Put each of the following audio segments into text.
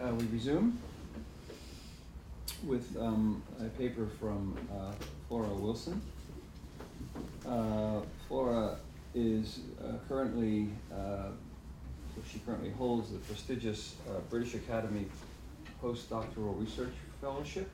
we resume with a paper from Flora Wilson. Flora is currently holds the prestigious British Academy Postdoctoral Research Fellowship,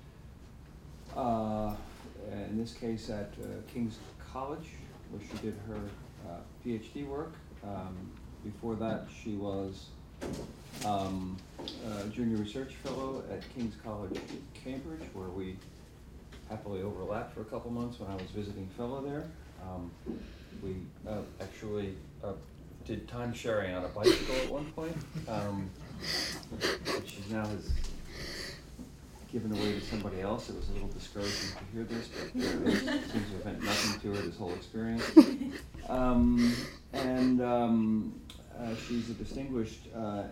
in this case at King's College, where she did her PhD work. Before that, she was a junior research fellow at King's College, Cambridge, where we happily overlapped for a couple months when I was visiting fellow there. We actually did time sharing on a bicycle at one point, which she now has given away to somebody else. It was a little discouraging to hear this, but it seems to have meant nothing to her, this whole experience. She's a distinguished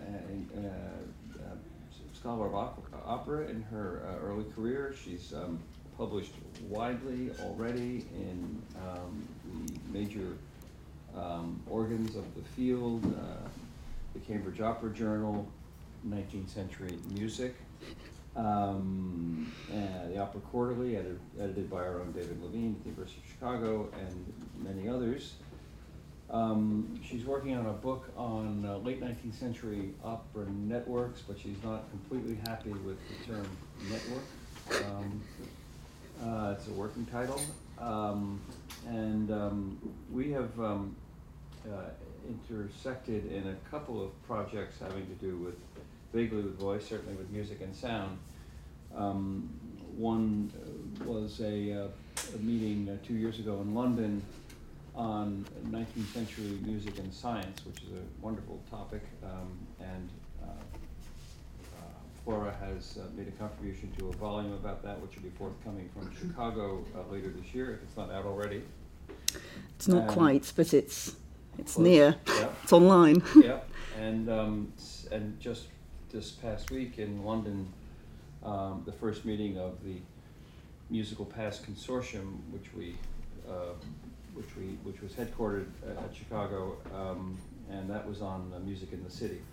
scholar of opera in her early career. She's published widely already in the major organs of the field, the Cambridge Opera Journal, 19th Century Music, the Opera Quarterly, edited by our own David Levine at the University of Chicago, and many others. She's working on a book on late 19th century opera networks, but she's not completely happy with the term network. It's a working title. We have intersected in a couple of projects having to do with, vaguely with voice, certainly with music and sound. One was a meeting 2 years ago in London on 19th century music and science, which is a wonderful topic, and Flora has made a contribution to a volume about that, which will be forthcoming from Chicago later this year, if it's not out already. It's not quite, but it's close. near. Yeah. It's online. Yeah, and just this past week in London, the first meeting of the Musical Past Consortium, which was headquartered at Chicago, and that was on music in the city.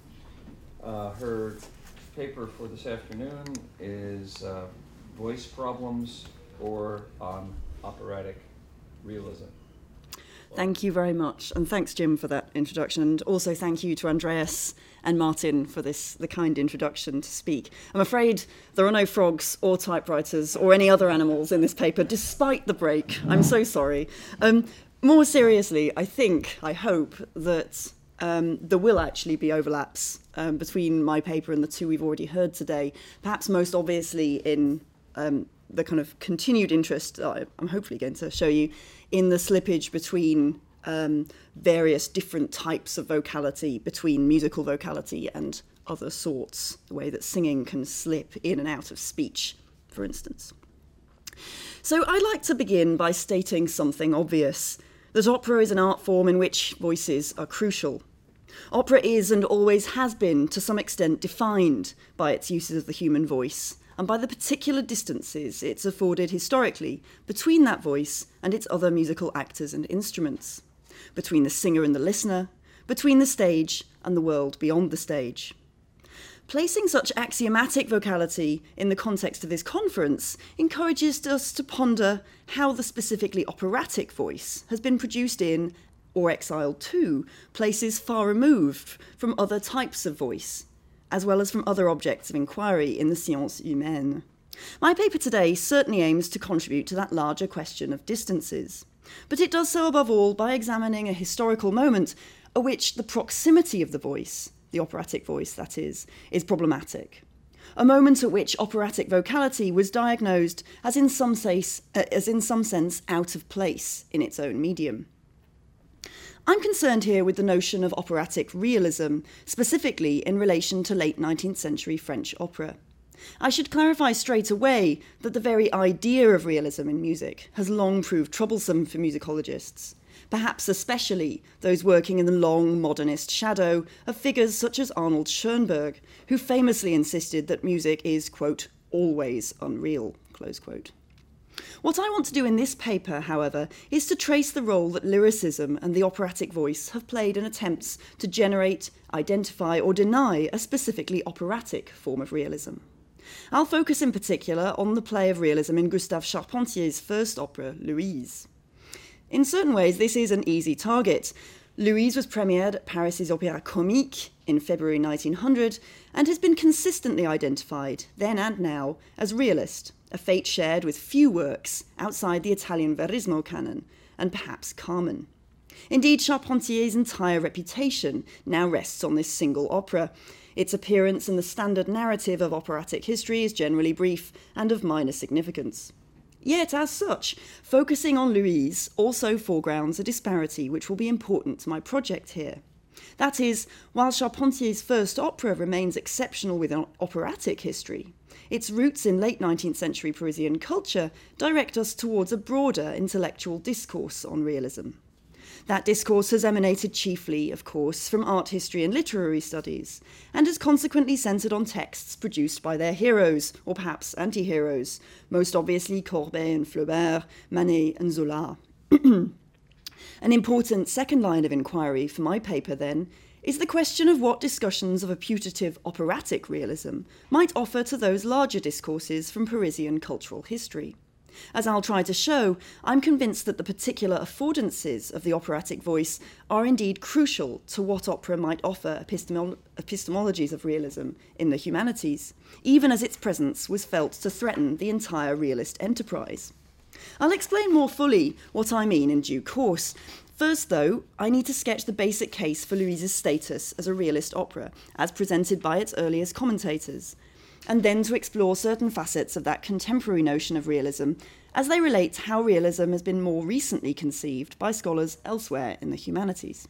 Her paper for this afternoon is voice problems or on operatic realism. Thank you very much, and thanks, Jim, for that introduction, and also thank you to Andreas and Martin for the kind introduction to speak. I'm afraid there are no frogs or typewriters or any other animals in this paper, despite the break. I'm so sorry. More seriously, I hope that there will actually be overlaps between my paper and the two we've already heard today, perhaps most obviously in the kind of continued interest that I'm hopefully going to show you in the slippage between various different types of vocality, between musical vocality and other sorts, the way that singing can slip in and out of speech, for instance. So I'd like to begin by stating something obvious, that opera is an art form in which voices are crucial. Opera is and always has been, to some extent, defined by its uses of the human voice and by the particular distances it's afforded historically between that voice and its other musical actors and instruments, between the singer and the listener, between the stage and the world beyond the stage. Placing such axiomatic vocality in the context of this conference encourages us to ponder how the specifically operatic voice has been produced in, or exiled to, places far removed from other types of voice, as well as from other objects of inquiry in the sciences humaines. My paper today certainly aims to contribute to that larger question of distances, but it does so above all by examining a historical moment at which the proximity of the voice, the operatic voice that is problematic. A moment at which operatic vocality was diagnosed as in some sense out of place in its own medium. I'm concerned here with the notion of operatic realism, specifically in relation to late 19th century French opera. I should clarify straight away that the very idea of realism in music has long proved troublesome for musicologists, perhaps especially those working in the long modernist shadow of figures such as Arnold Schoenberg, who famously insisted that music is, quote, always unreal, close quote. What I want to do in this paper, however, is to trace the role that lyricism and the operatic voice have played in attempts to generate, identify, or deny a specifically operatic form of realism. I'll focus in particular on the play of realism in Gustave Charpentier's first opera, Louise. In certain ways, this is an easy target. Louise was premiered at Paris's Opéra Comique in February 1900 and has been consistently identified, then and now, as realist, a fate shared with few works outside the Italian Verismo canon, and perhaps Carmen. Indeed, Charpentier's entire reputation now rests on this single opera. Its appearance in the standard narrative of operatic history is generally brief and of minor significance. Yet, as such, focusing on Louise also foregrounds a disparity which will be important to my project here. That is, while Charpentier's first opera remains exceptional within operatic history, its roots in late 19th century Parisian culture direct us towards a broader intellectual discourse on realism. That discourse has emanated chiefly, of course, from art history and literary studies, and has consequently centred on texts produced by their heroes, or perhaps anti-heroes, most obviously Courbet and Flaubert, Manet and Zola. An important second line of inquiry for my paper, then, is the question of what discussions of a putative operatic realism might offer to those larger discourses from Parisian cultural history. As I'll try to show, I'm convinced that the particular affordances of the operatic voice are indeed crucial to what opera might offer epistemologies of realism in the humanities, even as its presence was felt to threaten the entire realist enterprise. I'll explain more fully what I mean in due course. First, though, I need to sketch the basic case for Louise's status as a realist opera, as presented by its earliest commentators, and then to explore certain facets of that contemporary notion of realism as they relate to how realism has been more recently conceived by scholars elsewhere in the humanities.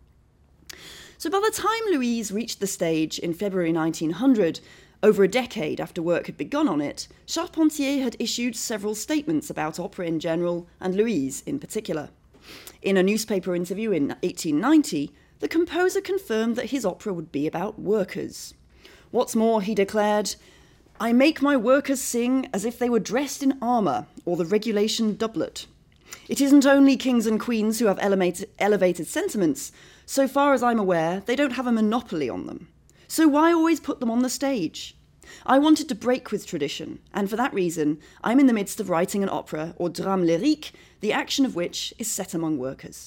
So by the time Louise reached the stage in February 1900, over a decade after work had begun on it, Charpentier had issued several statements about opera in general and Louise in particular. In a newspaper interview in 1890, the composer confirmed that his opera would be about workers. What's more, he declared, "I make my workers sing as if they were dressed in armour or the regulation doublet. It isn't only kings and queens who have elevated sentiments. So far as I'm aware, they don't have a monopoly on them. So why always put them on the stage? I wanted to break with tradition, and for that reason, I'm in the midst of writing an opera, or drame lyrique, the action of which is set among workers."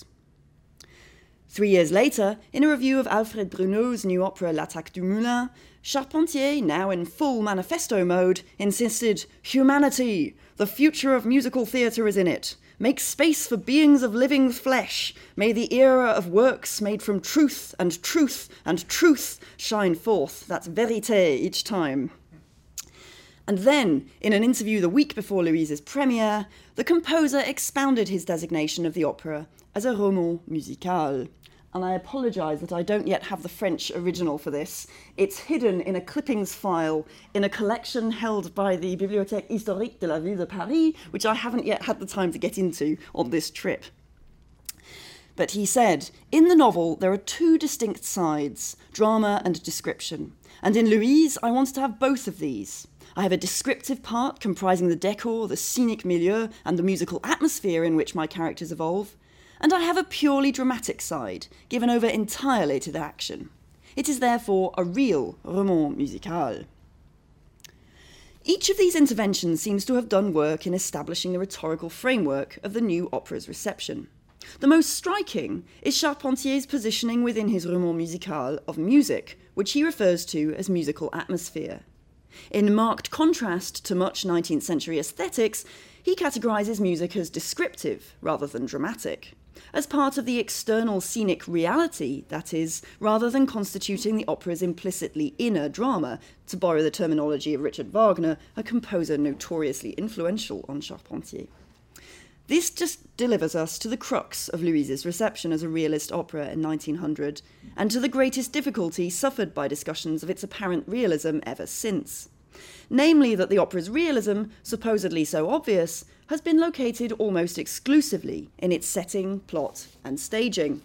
3 years later, in a review of Alfred Bruneau's new opera L'Attaque du Moulin, Charpentier, now in full manifesto mode, insisted, "Humanity! The future of musical theatre is in it. Make space for beings of living flesh. May the era of works made from truth and truth and truth shine forth." That's vérité each time. And then, in an interview the week before Louise's premiere, the composer expounded his designation of the opera as a roman musical. And I apologise that I don't yet have the French original for this. It's hidden in a clippings file in a collection held by the Bibliothèque Historique de la Ville de Paris, which I haven't yet had the time to get into on this trip. But he said, "In the novel, there are two distinct sides, drama and description. And in Louise, I wanted to have both of these. I have a descriptive part comprising the decor, the scenic milieu, and the musical atmosphere in which my characters evolve. And I have a purely dramatic side, given over entirely to the action. It is therefore a real roman musical." Each of these interventions seems to have done work in establishing the rhetorical framework of the new opera's reception. The most striking is Charpentier's positioning within his roman musical of music, which he refers to as musical atmosphere. In marked contrast to much 19th century aesthetics, he categorises music as descriptive rather than dramatic, as part of the external scenic reality, that is, rather than constituting the opera's implicitly inner drama, to borrow the terminology of Richard Wagner, a composer notoriously influential on Charpentier. This just delivers us to the crux of Louise's reception as a realist opera in 1900, and to the greatest difficulty suffered by discussions of its apparent realism ever since. Namely that the opera's realism, supposedly so obvious, has been located almost exclusively in its setting, plot, and staging.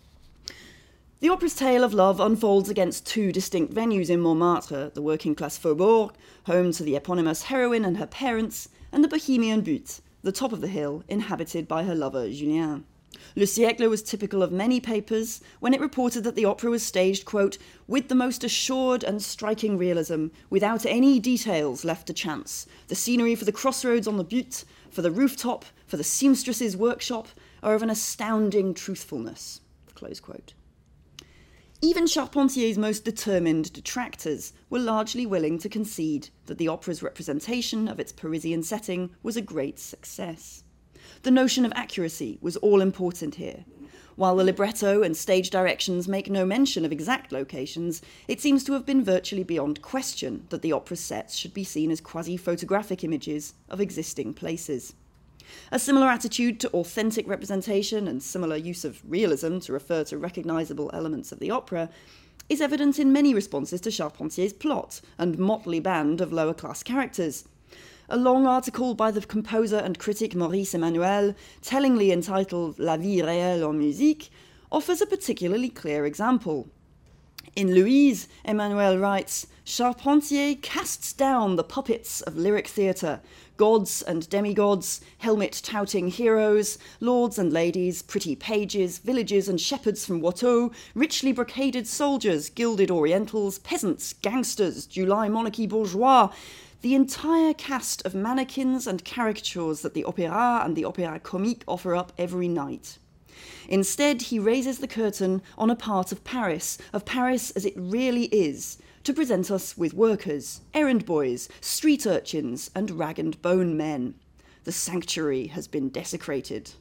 The opera's tale of love unfolds against two distinct venues in Montmartre, the working-class faubourg, home to the eponymous heroine and her parents, and the Bohemian Butte, the top of the hill inhabited by her lover Julien. Le Siècle was typical of many papers when it reported that the opera was staged, quote, with the most assured and striking realism, without any details left to chance. The scenery for the crossroads on the butte, for the rooftop, for the seamstress's workshop, are of an astounding truthfulness, close quote. Even Charpentier's most determined detractors were largely willing to concede that the opera's representation of its Parisian setting was a great success. The notion of accuracy was all important here. While the libretto and stage directions make no mention of exact locations, it seems to have been virtually beyond question that the opera's sets should be seen as quasi-photographic images of existing places. A similar attitude to authentic representation and similar use of realism to refer to recognisable elements of the opera is evident in many responses to Charpentier's plot and motley band of lower-class characters. A long article by the composer and critic Maurice Emmanuel, tellingly entitled La vie réelle en musique, offers a particularly clear example. In Louise, Emmanuel writes, Charpentier casts down the puppets of lyric theatre, gods and demigods, helmet-touting heroes, lords and ladies, pretty pages, villagers and shepherds from Watteau, richly brocaded soldiers, gilded orientals, peasants, gangsters, July monarchy bourgeois, the entire cast of mannequins and caricatures that the Opéra and the Opéra Comique offer up every night. Instead, he raises the curtain on a part of Paris as it really is, to present us with workers, errand boys, street urchins, and rag-and-bone men. The sanctuary has been desecrated.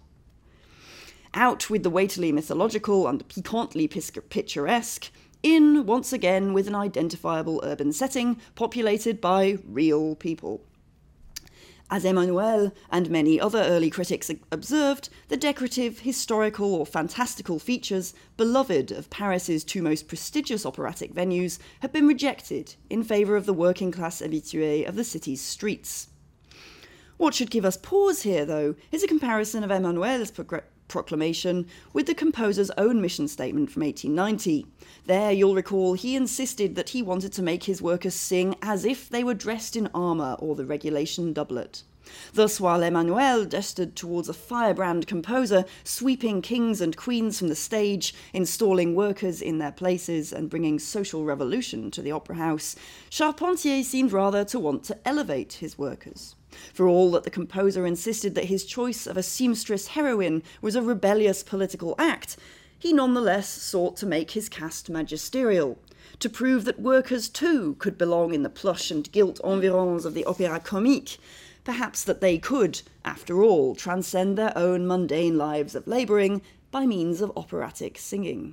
Out with the weightily mythological and piquantly picturesque, in, once again, with an identifiable urban setting populated by real people. As Emmanuel and many other early critics observed, the decorative, historical or fantastical features, beloved of Paris's two most prestigious operatic venues, have been rejected in favour of the working-class habitués of the city's streets. What should give us pause here, though, is a comparison of Emmanuel's proclamation with the composer's own mission statement from 1890. There, you'll recall, he insisted that he wanted to make his workers sing as if they were dressed in armour or the regulation doublet. Thus, while Emmanuel gestured towards a firebrand composer sweeping kings and queens from the stage, installing workers in their places and bringing social revolution to the opera house, Charpentier seemed rather to want to elevate his workers. For all that the composer insisted that his choice of a seamstress heroine was a rebellious political act, he nonetheless sought to make his cast magisterial, to prove that workers too could belong in the plush and gilt environs of the Opéra Comique, perhaps that they could, after all, transcend their own mundane lives of labouring by means of operatic singing.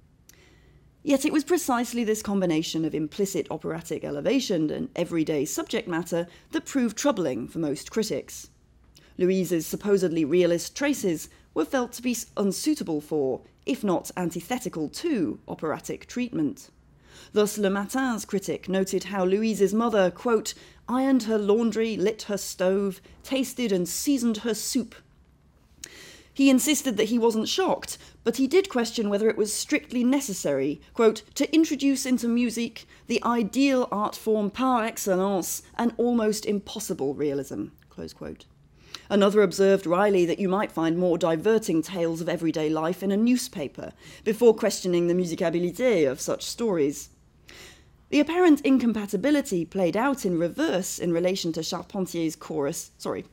Yet it was precisely this combination of implicit operatic elevation and everyday subject matter that proved troubling for most critics. Louise's supposedly realist traces were felt to be unsuitable for, if not antithetical to, operatic treatment. Thus Le Matin's critic noted how Louise's mother, quote, ironed her laundry, lit her stove, tasted and seasoned her soup. He insisted that he wasn't shocked, but he did question whether it was strictly necessary, quote, to introduce into music the ideal art form par excellence, an almost impossible realism, close quote. Another observed wryly that you might find more diverting tales of everyday life in a newspaper, before questioning the musicabilité of such stories. The apparent incompatibility played out in reverse in relation to Charpentier's chorus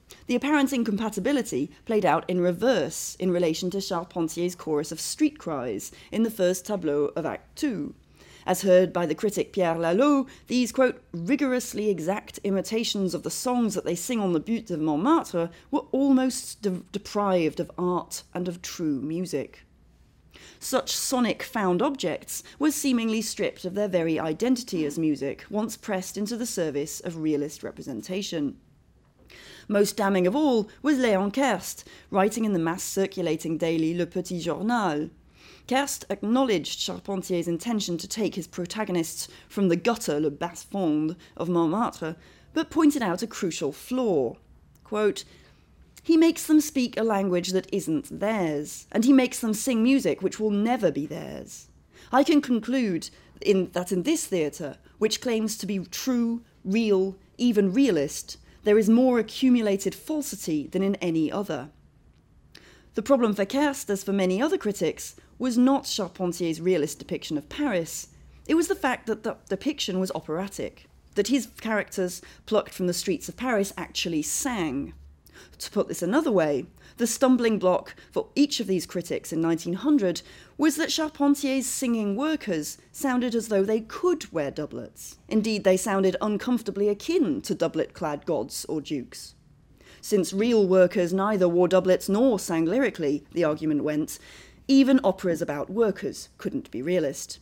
of street cries in the first tableau of Act 2. As heard by the critic Pierre Lalo, these, quote, rigorously exact imitations of the songs that they sing on the butte of Montmartre were almost deprived of art and of true music. Such sonic found objects were seemingly stripped of their very identity as music, once pressed into the service of realist representation. Most damning of all was Léon Kerst, writing in the mass-circulating daily Le Petit Journal. Kerst acknowledged Charpentier's intention to take his protagonists from the gutter, le bas-fond, of Montmartre, but pointed out a crucial flaw. Quote, he makes them speak a language that isn't theirs, and he makes them sing music which will never be theirs. I can conclude that in this theatre, which claims to be true, real, even realist, there is more accumulated falsity than in any other. The problem for Kerst, as for many other critics, was not Charpentier's realist depiction of Paris. It was the fact that the depiction was operatic, that his characters, plucked from the streets of Paris, actually sang. To put this another way, the stumbling block for each of these critics in 1900 was that Charpentier's singing workers sounded as though they could wear doublets. Indeed, they sounded uncomfortably akin to doublet-clad gods or dukes. Since real workers neither wore doublets nor sang lyrically, the argument went, even operas about workers couldn't be realist.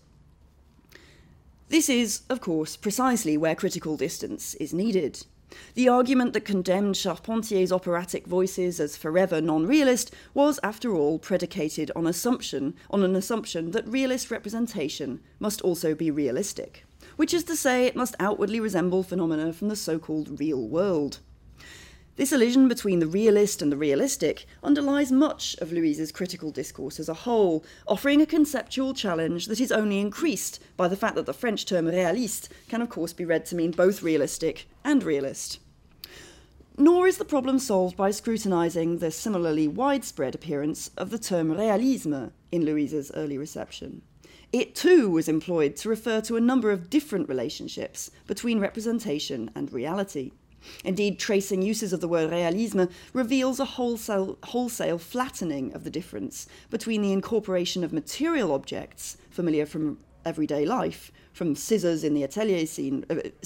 This is, of course, precisely where critical distance is needed. The argument that condemned Charpentier's operatic voices as forever non-realist was, after all, predicated on an assumption that realist representation must also be realistic, which is to say it must outwardly resemble phenomena from the so-called real world. This elision between the realist and the realistic underlies much of Louise's critical discourse as a whole, offering a conceptual challenge that is only increased by the fact that the French term réaliste can of course be read to mean both realistic and realist. Nor is the problem solved by scrutinising the similarly widespread appearance of the term réalisme in Louise's early reception. It too was employed to refer to a number of different relationships between representation and reality. Indeed, tracing uses of the word réalisme reveals a wholesale flattening of the difference between the incorporation of material objects familiar from everyday life, from scissors in the atelier scene,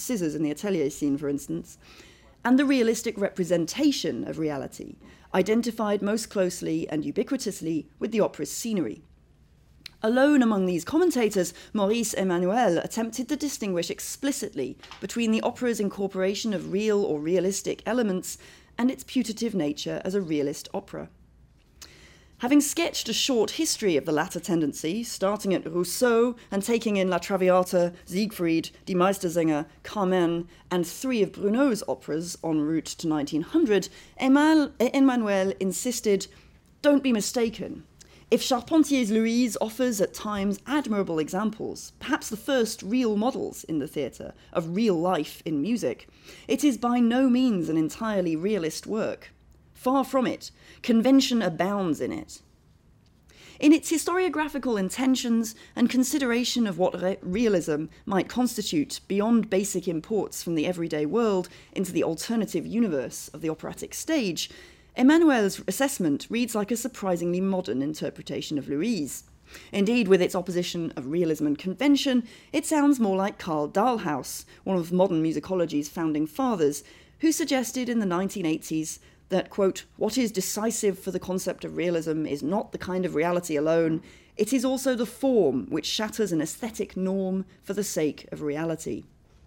for instance, and the realistic representation of reality, identified most closely and ubiquitously with the opera's scenery. Alone among these commentators, Maurice Emmanuel attempted to distinguish explicitly between the opera's incorporation of real or realistic elements and its putative nature as a realist opera. Having sketched a short history of the latter tendency, starting at Rousseau and taking in La Traviata, Siegfried, Die Meistersinger, Carmen, and 3 of Brunot's operas en route to 1900, Emmanuel insisted, "Don't be mistaken. If Charpentier's Louise offers at times admirable examples, perhaps the first real models in the theatre, of real life in music, it is by no means an entirely realist work. Far from it, convention abounds in it." In its historiographical intentions and consideration of what realism might constitute beyond basic imports from the everyday world into the alternative universe of the operatic stage, Emmanuel's assessment reads like a surprisingly modern interpretation of Louise. Indeed, with its opposition of realism and convention, it sounds more like Karl Dahlhaus, one of modern musicology's founding fathers, who suggested in the 1980s that, quote, "what is decisive for the concept of realism is not the kind of reality alone, it is also the form which shatters an aesthetic norm for the sake of reality."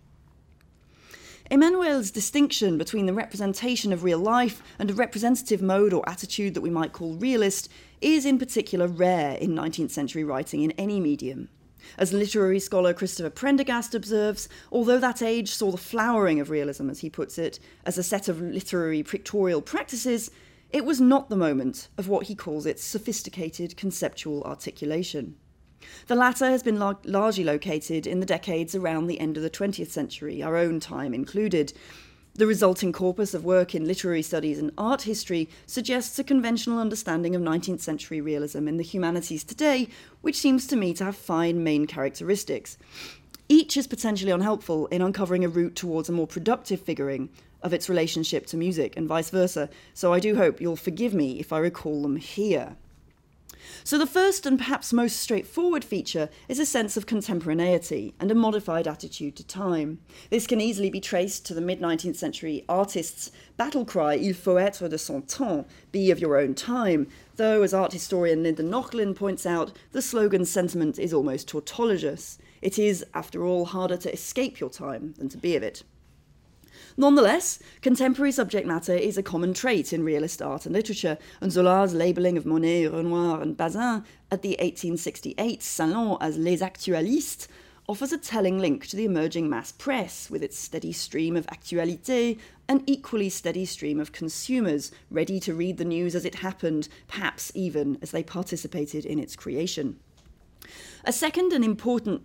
Emmanuel's distinction between the representation of real life and a representative mode or attitude that we might call realist is in particular rare in 19th century writing in any medium. As literary scholar Christopher Prendergast observes, although that age saw the flowering of realism, as he puts it, as a set of literary pictorial practices, it was not the moment of what he calls its sophisticated conceptual articulation. The latter has been largely located in the decades around the end of the 20th century, our own time included. The resulting corpus of work in literary studies and art history suggests a conventional understanding of 19th century realism in the humanities today, which seems to me to have 5 main characteristics. Each is potentially unhelpful in uncovering a route towards a more productive figuring of its relationship to music and vice versa, so I do hope you'll forgive me if I recall them here. So the first and perhaps most straightforward feature is a sense of contemporaneity and a modified attitude to time. This can easily be traced to the mid-19th century artist's battle cry, "Il faut être de son temps," be of your own time, though, as art historian Linda Nochlin points out, the slogan's sentiment is almost tautologous. It is, after all, harder to escape your time than to be of it. Nonetheless, contemporary subject matter is a common trait in realist art and literature, and Zola's labelling of Monet, Renoir and Bazin at the 1868 Salon as les actualistes offers a telling link to the emerging mass press, with its steady stream of actualité, an equally steady stream of consumers, ready to read the news as it happened, perhaps even as they participated in its creation. A second important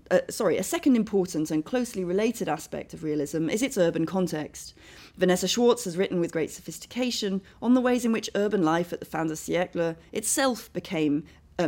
and closely related aspect of realism is its urban context. Vanessa Schwartz has written with great sophistication on the ways in which urban life at the fin de siècle itself became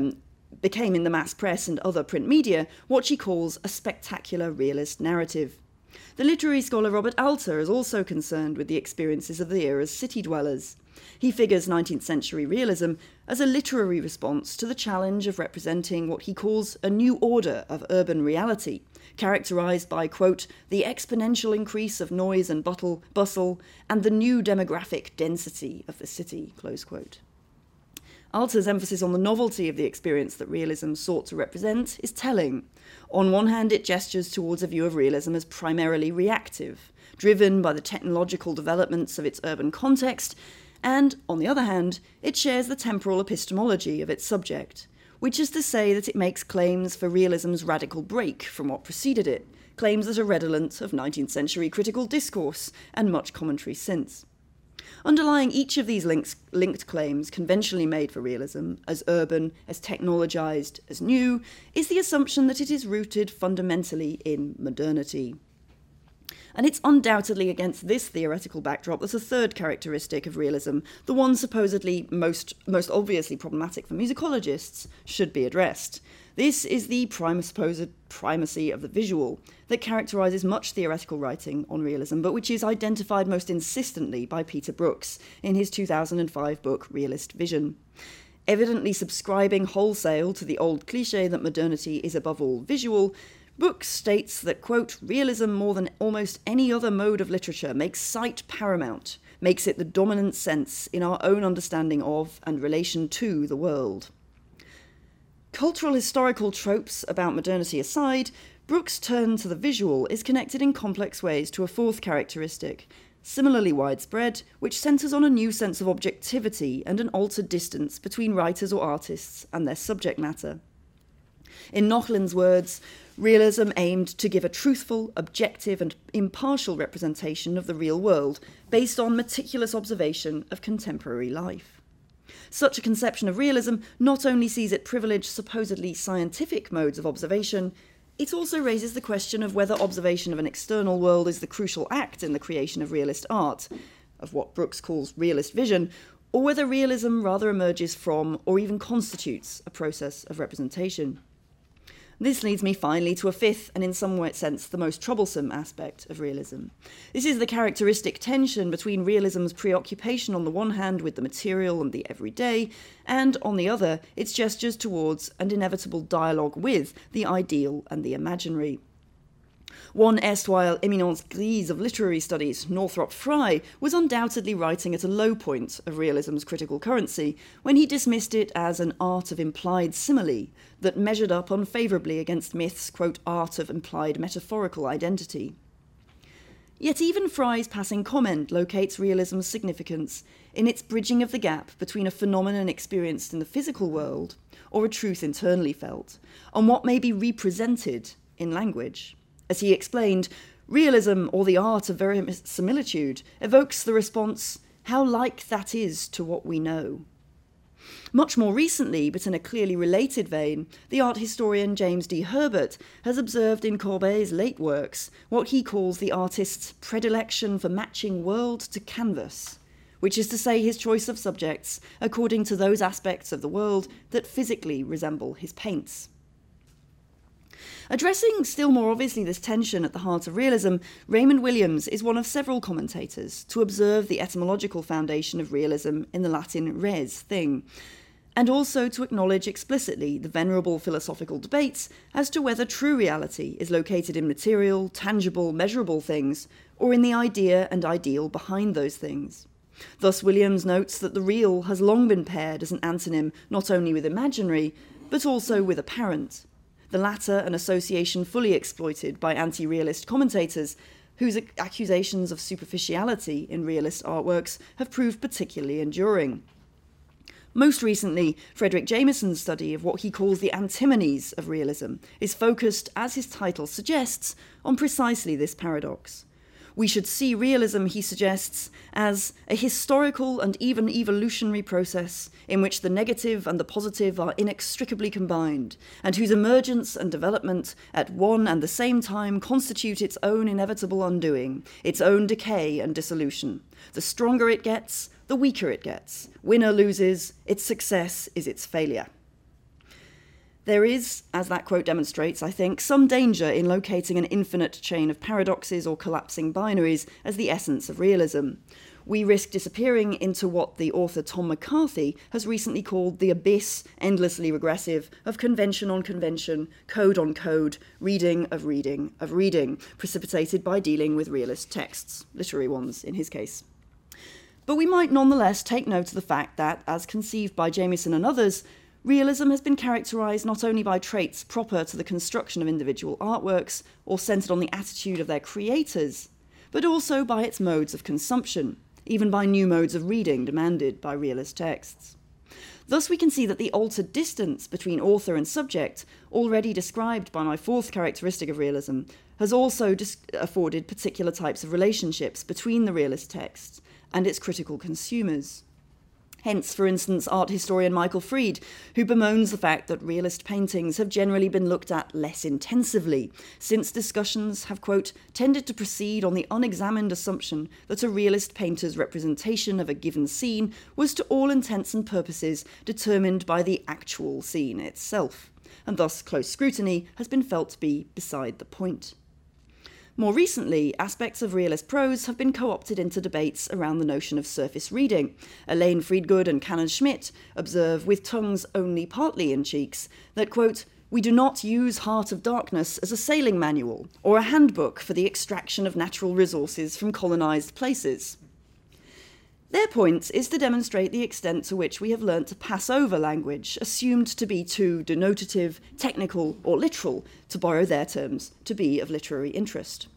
in the mass press and other print media what she calls a spectacular realist narrative. The literary scholar Robert Alter is also concerned with the experiences of the era's city dwellers. He figures 19th century realism as a literary response to the challenge of representing what he calls a new order of urban reality, characterised by, quote, the exponential increase of noise and bustle and the new demographic density of the city, close quote. Alter's emphasis on the novelty of the experience that realism sought to represent is telling. On one hand, it gestures towards a view of realism as primarily reactive, driven by the technological developments of its urban context, and, on the other hand, it shares the temporal epistemology of its subject, which is to say that it makes claims for realism's radical break from what preceded it, claims that are redolent of 19th century critical discourse and much commentary since. Underlying each of these linked claims conventionally made for realism, as urban, as technologised, as new, is the assumption that it is rooted fundamentally in modernity. And it's undoubtedly against this theoretical backdrop that a third characteristic of realism, the one supposedly most obviously problematic for musicologists, should be addressed. This is the supposed primacy of the visual that characterises much theoretical writing on realism, but which is identified most insistently by Peter Brooks in his 2005 book Realist Vision. Evidently subscribing wholesale to the old cliché that modernity is above all visual, Brooks states that, quote, realism more than almost any other mode of literature makes sight paramount, makes it the dominant sense in our own understanding of and relation to the world. Cultural historical tropes about modernity aside, Brooks' turn to the visual is connected in complex ways to a fourth characteristic, similarly widespread, which centres on a new sense of objectivity and an altered distance between writers or artists and their subject matter. In Nauchlin's words, realism aimed to give a truthful, objective and impartial representation of the real world based on meticulous observation of contemporary life. Such a conception of realism not only sees it privilege supposedly scientific modes of observation, it also raises the question of whether observation of an external world is the crucial act in the creation of realist art, of what Brooks calls realist vision, or whether realism rather emerges from or even constitutes a process of representation. This leads me finally to a fifth and in some sense the most troublesome aspect of realism. This is the characteristic tension between realism's preoccupation on the one hand with the material and the everyday, and on the other its gestures towards and inevitable dialogue with the ideal and the imaginary. One erstwhile éminence grise of literary studies, Northrop Frye, was undoubtedly writing at a low point of realism's critical currency when he dismissed it as an art of implied simile that measured up unfavourably against myth's, quote, art of implied metaphorical identity. Yet even Frye's passing comment locates realism's significance in its bridging of the gap between a phenomenon experienced in the physical world, or a truth internally felt, and what may be represented in language. As he explained, realism, or the art of verisimilitude, evokes the response, how like that is to what we know. Much more recently, but in a clearly related vein, the art historian James D. Herbert has observed in Courbet's late works what he calls the artist's predilection for matching world to canvas, which is to say his choice of subjects according to those aspects of the world that physically resemble his paints. Addressing still more obviously this tension at the heart of realism, Raymond Williams is one of several commentators to observe the etymological foundation of realism in the Latin res, thing, and also to acknowledge explicitly the venerable philosophical debates as to whether true reality is located in material, tangible, measurable things, or in the idea and ideal behind those things. Thus Williams notes that the real has long been paired as an antonym not only with imaginary, but also with apparent. The latter an association fully exploited by anti-realist commentators whose accusations of superficiality in realist artworks have proved particularly enduring. Most recently, Frederick Jameson's study of what he calls the antimonies of realism is focused, as his title suggests, on precisely this paradox. We should see realism, he suggests, as a historical and even evolutionary process in which the negative and the positive are inextricably combined, and whose emergence and development at one and the same time constitute its own inevitable undoing, its own decay and dissolution. The stronger it gets, the weaker it gets. Winner loses, its success is its failure. There is, as that quote demonstrates, I think, some danger in locating an infinite chain of paradoxes or collapsing binaries as the essence of realism. We risk disappearing into what the author Tom McCarthy has recently called the abyss, endlessly regressive, of convention on convention, code on code, reading of reading of reading, precipitated by dealing with realist texts, literary ones in his case. But we might nonetheless take note of the fact that, as conceived by Jamieson and others, realism has been characterised not only by traits proper to the construction of individual artworks or centred on the attitude of their creators, but also by its modes of consumption, even by new modes of reading demanded by realist texts. Thus we can see that the altered distance between author and subject, already described by my fourth characteristic of realism, has also afforded particular types of relationships between the realist text and its critical consumers. Hence, for instance, art historian Michael Fried, who bemoans the fact that realist paintings have generally been looked at less intensively, since discussions have, quote, tended to proceed on the unexamined assumption that a realist painter's representation of a given scene was to all intents and purposes determined by the actual scene itself, and thus close scrutiny has been felt to be beside the point. More recently, aspects of realist prose have been co-opted into debates around the notion of surface reading. Elaine Friedgood and Canon Schmidt observe, with tongues only partly in cheeks, that, quote, we do not use Heart of Darkness as a sailing manual or a handbook for the extraction of natural resources from colonised places. Their point is to demonstrate the extent to which we have learnt to pass over language assumed to be too denotative, technical, or literal, to borrow their terms, to be of literary interest.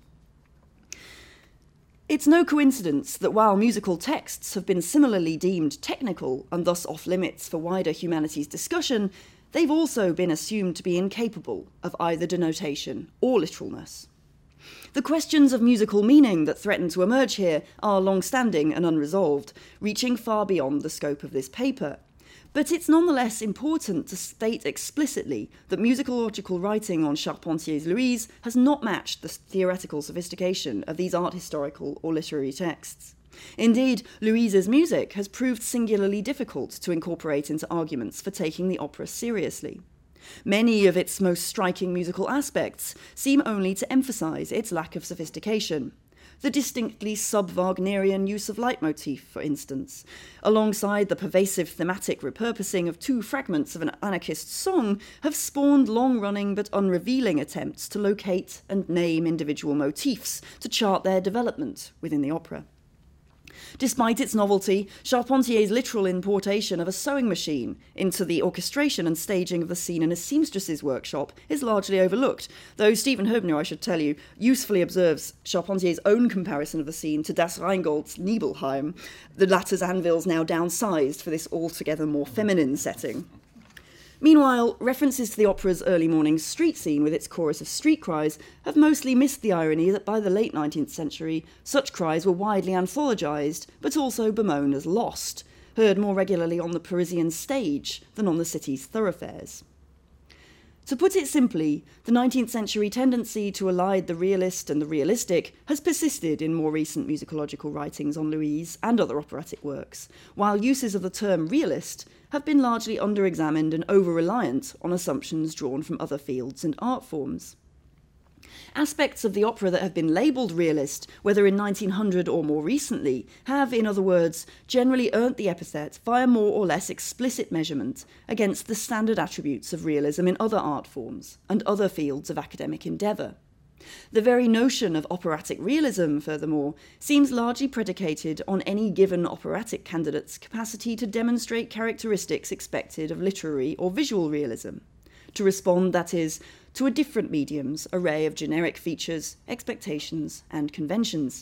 It's no coincidence that while musical texts have been similarly deemed technical and thus off limits for wider humanities discussion, they've also been assumed to be incapable of either denotation or literalness. The questions of musical meaning that threaten to emerge here are long-standing and unresolved, reaching far beyond the scope of this paper. But it's nonetheless important to state explicitly that musicological writing on Charpentier's Louise has not matched the theoretical sophistication of these art historical or literary texts. Indeed, Louise's music has proved singularly difficult to incorporate into arguments for taking the opera seriously. Many of its most striking musical aspects seem only to emphasise its lack of sophistication. The distinctly sub-Wagnerian use of leitmotif, for instance, alongside the pervasive thematic repurposing of two fragments of an anarchist song, have spawned long-running but unrevealing attempts to locate and name individual motifs to chart their development within the opera. Despite its novelty, Charpentier's literal importation of a sewing machine into the orchestration and staging of the scene in a seamstress's workshop is largely overlooked, though Stephen Hübner, I should tell you, usefully observes Charpentier's own comparison of the scene to Das Rheingold's Nibelheim, the latter's anvils now downsized for this altogether more feminine setting. Meanwhile, references to the opera's early morning street scene with its chorus of street cries have mostly missed the irony that by the late 19th century, such cries were widely anthologised, but also bemoaned as lost, heard more regularly on the Parisian stage than on the city's thoroughfares. To put it simply, the 19th century tendency to elide the realist and the realistic has persisted in more recent musicological writings on Louise and other operatic works, while uses of the term realist have been largely under-examined and over-reliant on assumptions drawn from other fields and art forms. Aspects of the opera that have been labelled realist, whether in 1900 or more recently, have, in other words, generally earned the epithet via more or less explicit measurement against the standard attributes of realism in other art forms and other fields of academic endeavour. The very notion of operatic realism, furthermore, seems largely predicated on any given operatic candidate's capacity to demonstrate characteristics expected of literary or visual realism, to respond, that is, to a different medium's array of generic features, expectations, and conventions.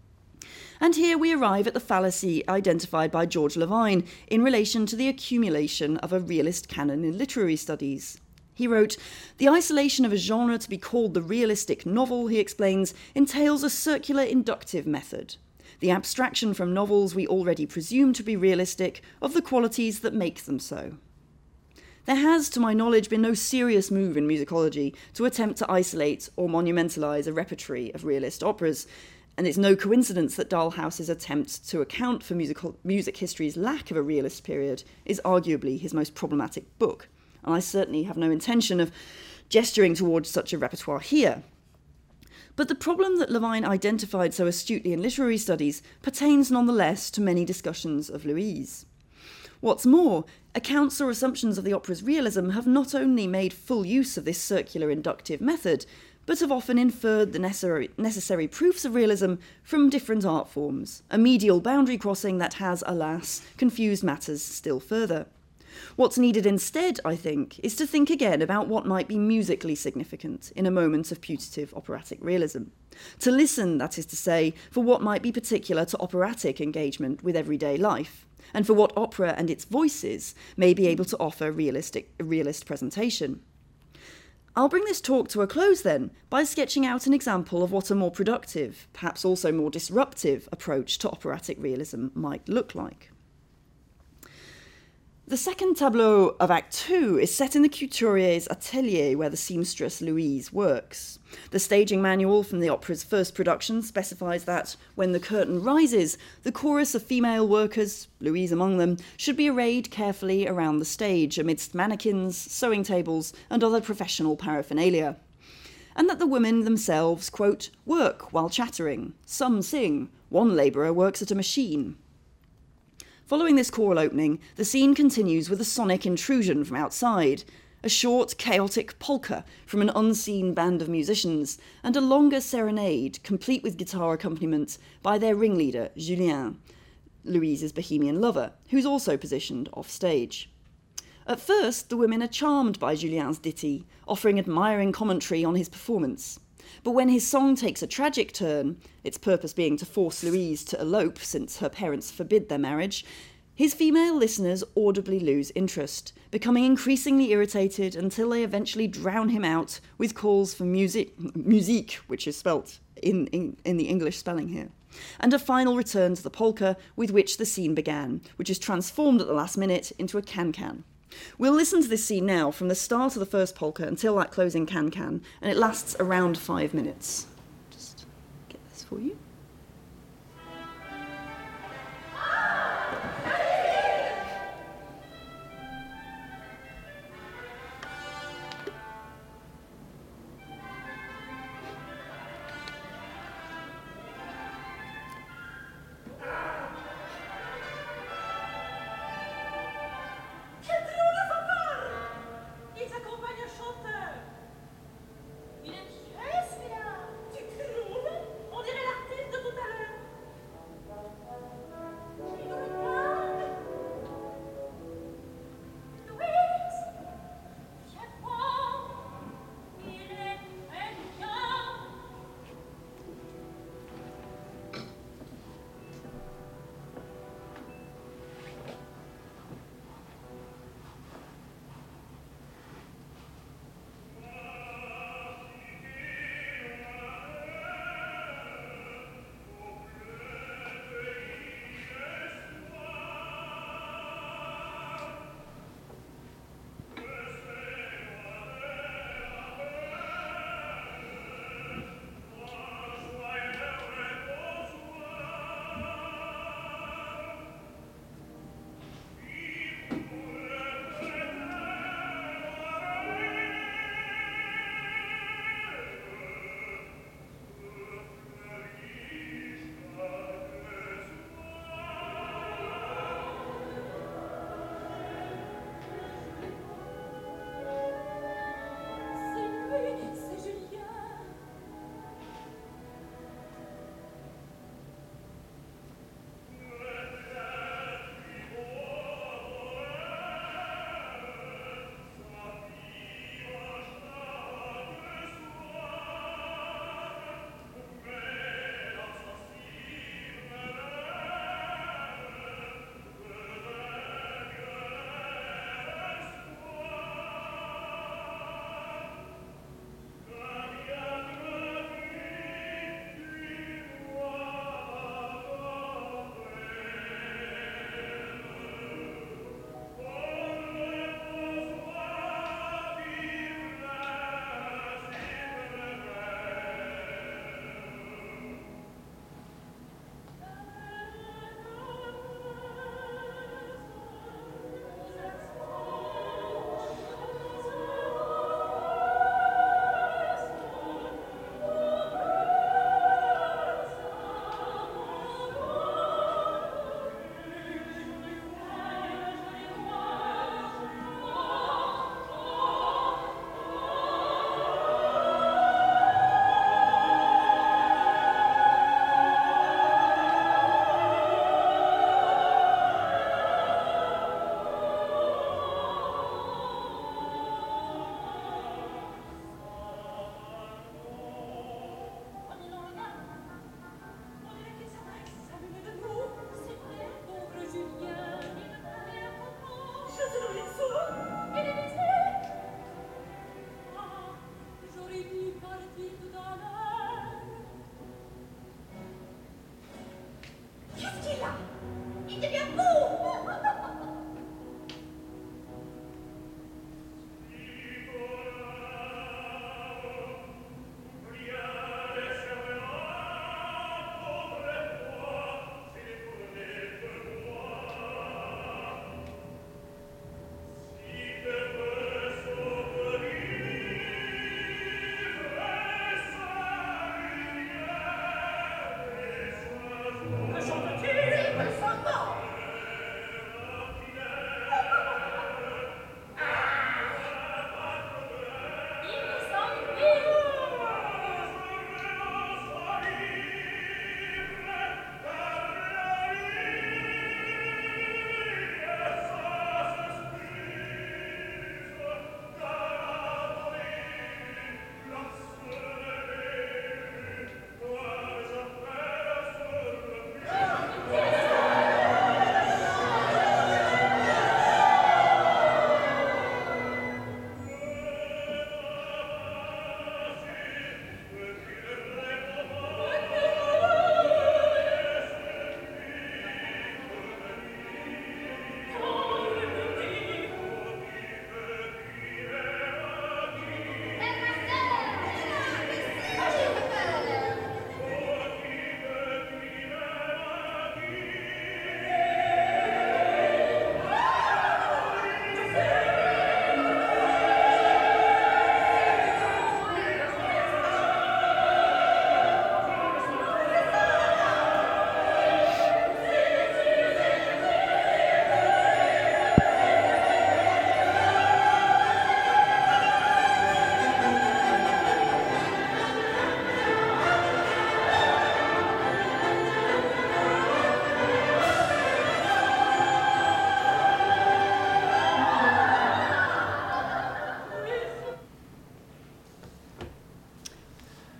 And here we arrive at the fallacy identified by George Levine in relation to the accumulation of a realist canon in literary studies. He wrote, "The isolation of a genre to be called the realistic novel," he explains, "entails a circular inductive method. The abstraction from novels we already presume to be realistic of the qualities that make them so." There has, to my knowledge, been no serious move in musicology to attempt to isolate or monumentalise a repertory of realist operas, and it's no coincidence that Dalhouse's attempt to account for music history's lack of a realist period is arguably his most problematic book, and I certainly have no intention of gesturing towards such a repertoire here. But the problem that Levine identified so astutely in literary studies pertains nonetheless to many discussions of Louise. What's more, accounts or assumptions of the opera's realism have not only made full use of this circular inductive method, but have often inferred the necessary proofs of realism from different art forms, a medial boundary crossing that has, alas, confused matters still further. What's needed instead, I think, is to think again about what might be musically significant in a moment of putative operatic realism. To listen, that is to say, for what might be particular to operatic engagement with everyday life, and for what opera and its voices may be able to offer realist presentation. I'll bring this talk to a close then by sketching out an example of what a more productive, perhaps also more disruptive, approach to operatic realism might look like. The second tableau of Act 2 is set in the couturier's atelier where the seamstress Louise works. The staging manual from the opera's first production specifies that, when the curtain rises, the chorus of female workers, Louise among them, should be arrayed carefully around the stage amidst mannequins, sewing tables, and other professional paraphernalia. And that the women themselves, quote, work while chattering. Some sing. One labourer works at a machine. Following this choral opening, the scene continues with a sonic intrusion from outside, a short, chaotic polka from an unseen band of musicians, and a longer serenade, complete with guitar accompaniment, by their ringleader, Julien, Louise's bohemian lover, who's also positioned off stage. At first, the women are charmed by Julien's ditty, offering admiring commentary on his performance. But when his song takes a tragic turn, its purpose being to force Louise to elope since her parents forbid their marriage, his female listeners audibly lose interest, becoming increasingly irritated until they eventually drown him out with calls for musique, which is spelt in the English spelling here, and a final return to the polka with which the scene began, which is transformed at the last minute into a can-can. We'll listen to this scene now from the start of the first polka until that closing can-can, and it lasts around 5 minutes. Just get this for you. On dirait l'artiste de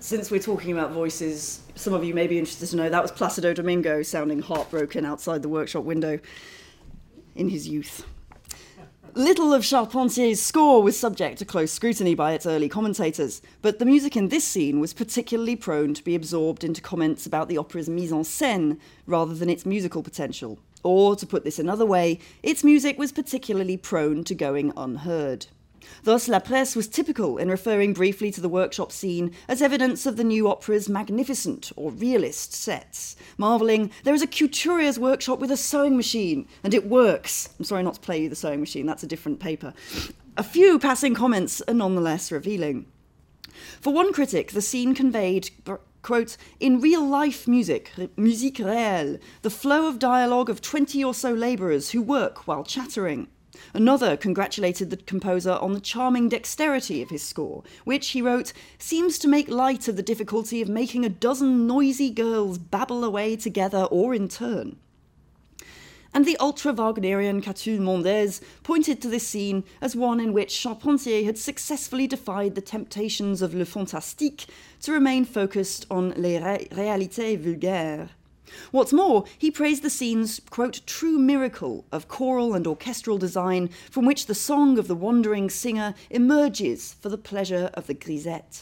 Since we're talking about voices, some of you may be interested to know that was Placido Domingo sounding heartbroken outside the workshop window in his youth. Little of Charpentier's score was subject to close scrutiny by its early commentators, but the music in this scene was particularly prone to be absorbed into comments about the opera's mise en scène rather than its musical potential. Or, to put this another way, its music was particularly prone to going unheard. Thus, La Presse was typical in referring briefly to the workshop scene as evidence of the new opera's magnificent or realist sets, marvelling, there is a couturier's workshop with a sewing machine, and it works. I'm sorry not to play you the sewing machine, that's a different paper. A few passing comments are nonetheless revealing. For one critic, the scene conveyed, quote, in real-life music, musique réelle, the flow of dialogue of 20 or so labourers who work while chattering. Another congratulated the composer on the charming dexterity of his score, which, he wrote, seems to make light of the difficulty of making a dozen noisy girls babble away together or in turn. And the ultra-Wagnerian Catulle Mondaise pointed to this scene as one in which Charpentier had successfully defied the temptations of le fantastique to remain focused on les réalités vulgaires. What's more, he praised the scene's, quote, true miracle of choral and orchestral design from which the song of the wandering singer emerges for the pleasure of the grisette.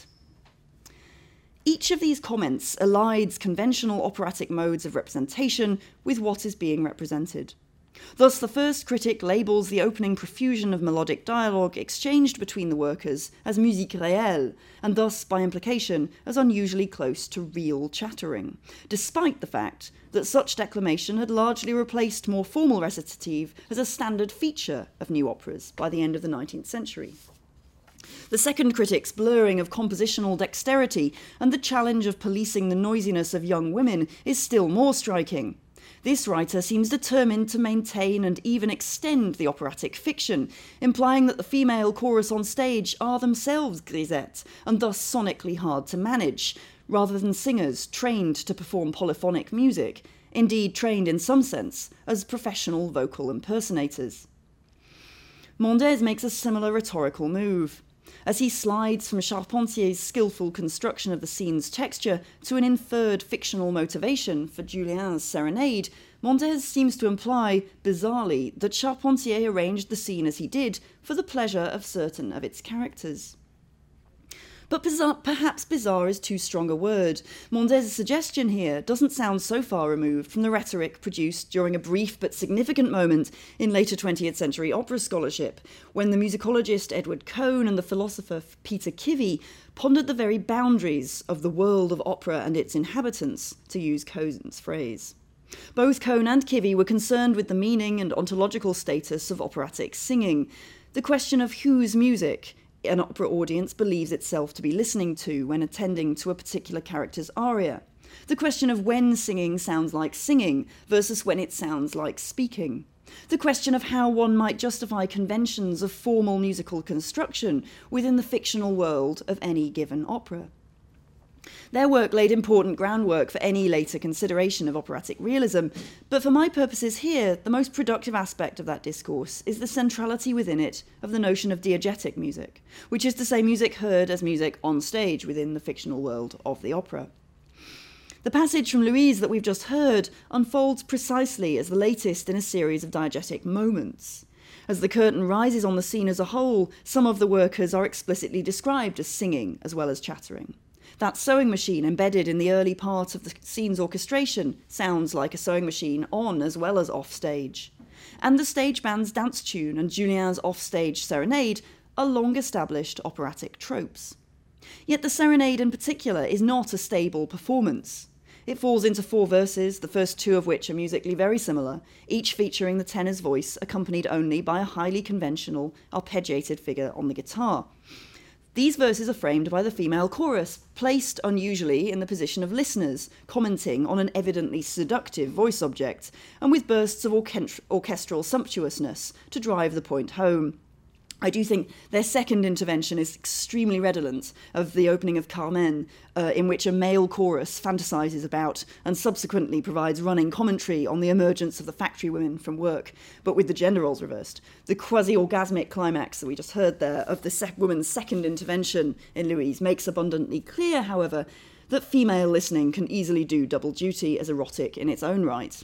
Each of these comments elides conventional operatic modes of representation with what is being represented. Thus, the first critic labels the opening profusion of melodic dialogue exchanged between the workers as musique réelle, and thus, by implication, as unusually close to real chattering, despite the fact that such declamation had largely replaced more formal recitative as a standard feature of new operas by the end of the 19th century. The second critic's blurring of compositional dexterity and the challenge of policing the noisiness of young women is still more striking. This writer seems determined to maintain and even extend the operatic fiction, implying that the female chorus on stage are themselves grisettes and thus sonically hard to manage, rather than singers trained to perform polyphonic music, indeed trained in some sense as professional vocal impersonators. Mondaise makes a similar rhetorical move. As he slides from Charpentier's skillful construction of the scene's texture to an inferred fictional motivation for Julien's serenade, Mondaise seems to imply, bizarrely, that Charpentier arranged the scene as he did for the pleasure of certain of its characters. But perhaps bizarre is too strong a word. Mondaise's suggestion here doesn't sound so far removed from the rhetoric produced during a brief but significant moment in later 20th century opera scholarship, when the musicologist Edward Cohn and the philosopher Peter Kivy pondered the very boundaries of the world of opera and its inhabitants, to use Cohn's phrase. Both Cohn and Kivy were concerned with the meaning and ontological status of operatic singing, the question of whose music an opera audience believes itself to be listening to when attending to a particular character's aria. The question of when singing sounds like singing versus when it sounds like speaking. The question of how one might justify conventions of formal musical construction within the fictional world of any given opera. Their work laid important groundwork for any later consideration of operatic realism, but for my purposes here, the most productive aspect of that discourse is the centrality within it of the notion of diegetic music, which is to say music heard as music on stage within the fictional world of the opera. The passage from Louise that we've just heard unfolds precisely as the latest in a series of diegetic moments. As the curtain rises on the scene as a whole, some of the workers are explicitly described as singing as well as chattering. That sewing machine embedded in the early part of the scene's orchestration sounds like a sewing machine on as well as off stage. And the stage band's dance tune and Julien's off-stage serenade are long-established operatic tropes. Yet the serenade in particular is not a stable performance. It falls into 4 verses, the first 2 of which are musically very similar, each featuring the tenor's voice accompanied only by a highly conventional, arpeggiated figure on the guitar. These verses are framed by the female chorus, placed unusually in the position of listeners, commenting on an evidently seductive voice object, and with bursts of orchestral sumptuousness to drive the point home. I do think their second intervention is extremely redolent of the opening of Carmen, in which a male chorus fantasises about and subsequently provides running commentary on the emergence of the factory women from work, but with the gender roles reversed. The quasi-orgasmic climax that we just heard there of the woman's second intervention in Louise makes abundantly clear, however, that female listening can easily do double duty as erotic in its own right.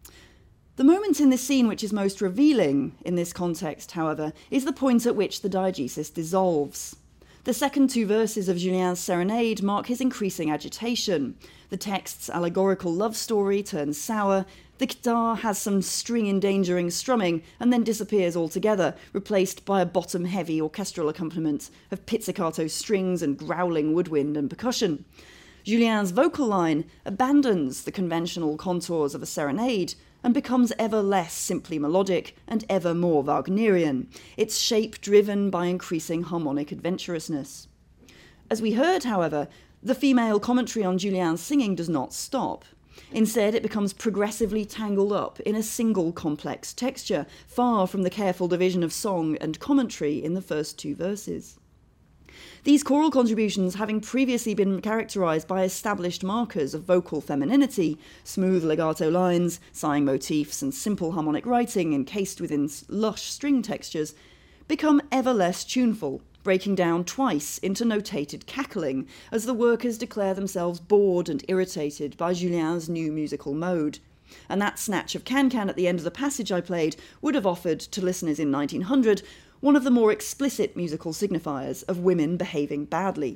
The moment in this scene which is most revealing in this context, however, is the point at which the diegesis dissolves. The second two verses of Julien's serenade mark his increasing agitation. The text's allegorical love story turns sour, the guitar has some string-endangering strumming and then disappears altogether, replaced by a bottom-heavy orchestral accompaniment of pizzicato strings and growling woodwind and percussion. Julien's vocal line abandons the conventional contours of a serenade and becomes ever less simply melodic and ever more Wagnerian, its shape driven by increasing harmonic adventurousness. As we heard, however, the female commentary on Julien's singing does not stop. Instead, it becomes progressively tangled up in a single complex texture, far from the careful division of song and commentary in the first two verses. These choral contributions having previously been characterised by established markers of vocal femininity, smooth legato lines, sighing motifs, and simple harmonic writing encased within lush string textures, become ever less tuneful, breaking down twice into notated cackling as the workers declare themselves bored and irritated by Julien's new musical mode. And that snatch of can-can at the end of the passage I played would have offered to listeners in 1900 one of the more explicit musical signifiers of women behaving badly.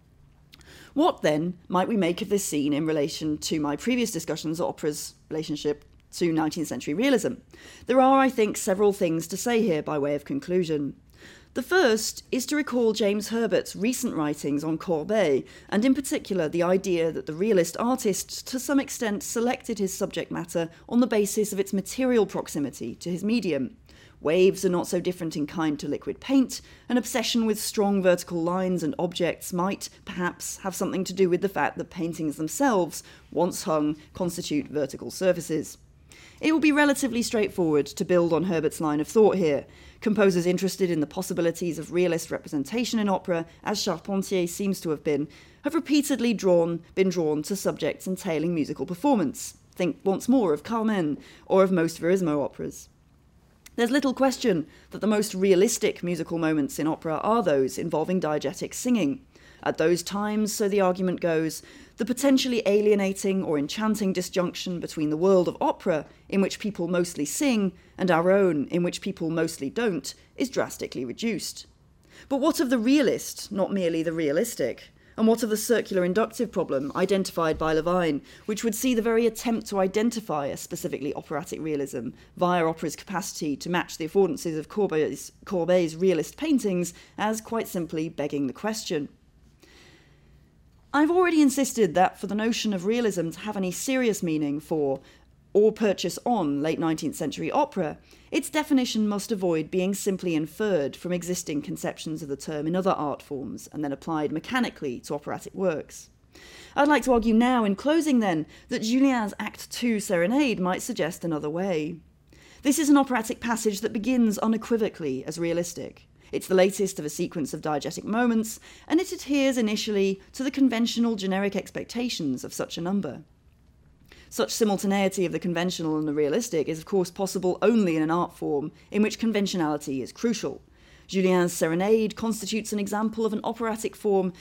What, then, might we make of this scene in relation to my previous discussions of opera's relationship to 19th century realism? There are, I think, several things to say here by way of conclusion. The first is to recall James Herbert's recent writings on Courbet, and in particular the idea that the realist artist to some extent selected his subject matter on the basis of its material proximity to his medium. Waves are not so different in kind to liquid paint. An obsession with strong vertical lines and objects might, perhaps, have something to do with the fact that paintings themselves, once hung, constitute vertical surfaces. It will be relatively straightforward to build on Herbert's line of thought here. Composers interested in the possibilities of realist representation in opera, as Charpentier seems to have been, have repeatedly been drawn to subjects entailing musical performance. Think once more of Carmen, or of most Verismo operas. There's little question that the most realistic musical moments in opera are those involving diegetic singing. At those times, so the argument goes, the potentially alienating or enchanting disjunction between the world of opera, in which people mostly sing, and our own, in which people mostly don't, is drastically reduced. But what of the realist, not merely the realistic? And what of the circular inductive problem identified by Levine, which would see the very attempt to identify a specifically operatic realism via opera's capacity to match the affordances of Courbet's realist paintings as quite simply begging the question? I've already insisted that for the notion of realism to have any serious meaning for or purchase on late 19th century opera, its definition must avoid being simply inferred from existing conceptions of the term in other art forms and then applied mechanically to operatic works. I'd like to argue now, in closing then, that Julien's Act 2 Serenade might suggest another way. This is an operatic passage that begins unequivocally as realistic. It's the latest of a sequence of diegetic moments, and it adheres initially to the conventional generic expectations of such a number. Such simultaneity of the conventional and the realistic is of course possible only in an art form in which conventionality is crucial. Julien's Serenade constitutes an example of an operatic form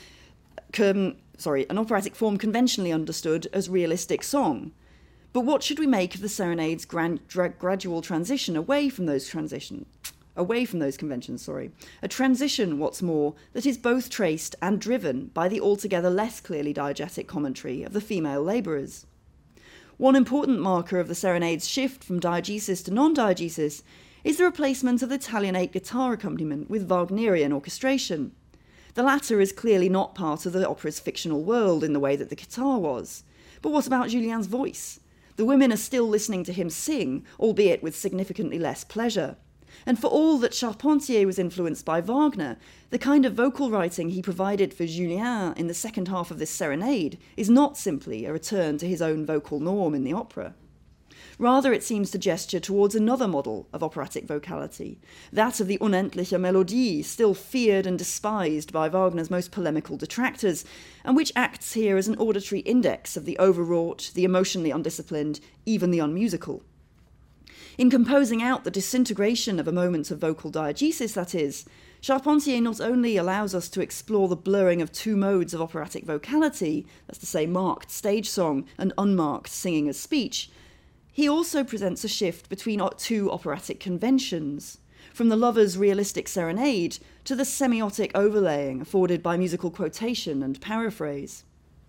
conventionally understood as realistic song. But what should we make of the Serenade's gradual transition away from those conventions? A transition, what's more, that is both traced and driven by the altogether less clearly diegetic commentary of the female labourers. One important marker of the Serenade's shift from diegesis to non-diegesis is the replacement of the Italianate guitar accompaniment with Wagnerian orchestration. The latter is clearly not part of the opera's fictional world in the way that the guitar was. But what about Julien's voice? The women are still listening to him sing, albeit with significantly less pleasure. And for all that Charpentier was influenced by Wagner, the kind of vocal writing he provided for Julien in the second half of this serenade is not simply a return to his own vocal norm in the opera. Rather, it seems to gesture towards another model of operatic vocality, that of the unendliche Melodie, still feared and despised by Wagner's most polemical detractors, and which acts here as an auditory index of the overwrought, the emotionally undisciplined, even the unmusical. In composing out the disintegration of a moment of vocal diegesis, that is, Charpentier not only allows us to explore the blurring of two modes of operatic vocality, that's to say marked stage song and unmarked singing as speech, he also presents a shift between two operatic conventions, from the lover's realistic serenade to the semiotic overlaying afforded by musical quotation and paraphrase.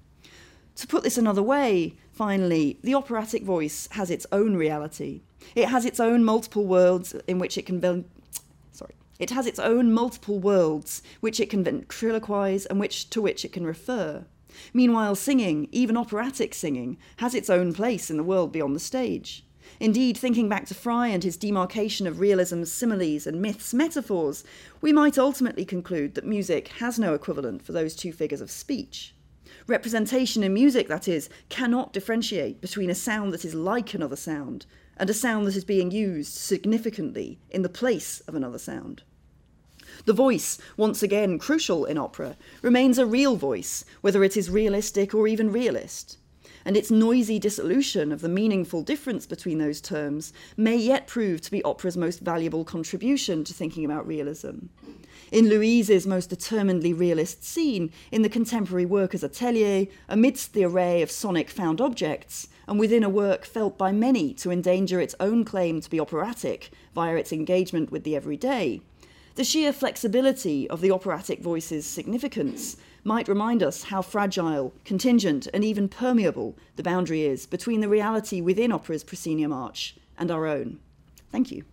To put this another way, finally, the operatic voice has its own reality. It has its own multiple worlds in which it can It has its own multiple worlds which it can ventriloquize and to which it can refer. Meanwhile, singing, even operatic singing, has its own place in the world beyond the stage. Indeed, thinking back to Fry and his demarcation of realism's similes and myth's metaphors, we might ultimately conclude that music has no equivalent for those two figures of speech. Representation in music, that is, cannot differentiate between a sound that is like another sound and a sound that is being used significantly in the place of another sound. The voice, once again crucial in opera, remains a real voice, whether it is realistic or even realist. And its noisy dissolution of the meaningful difference between those terms may yet prove to be opera's most valuable contribution to thinking about realism. In Louise's most determinedly realist scene, in the contemporary worker's atelier, amidst the array of sonic found objects, and within a work felt by many to endanger its own claim to be operatic via its engagement with the everyday, the sheer flexibility of the operatic voice's significance might remind us how fragile, contingent, and even permeable the boundary is between the reality within opera's proscenium arch and our own. Thank you.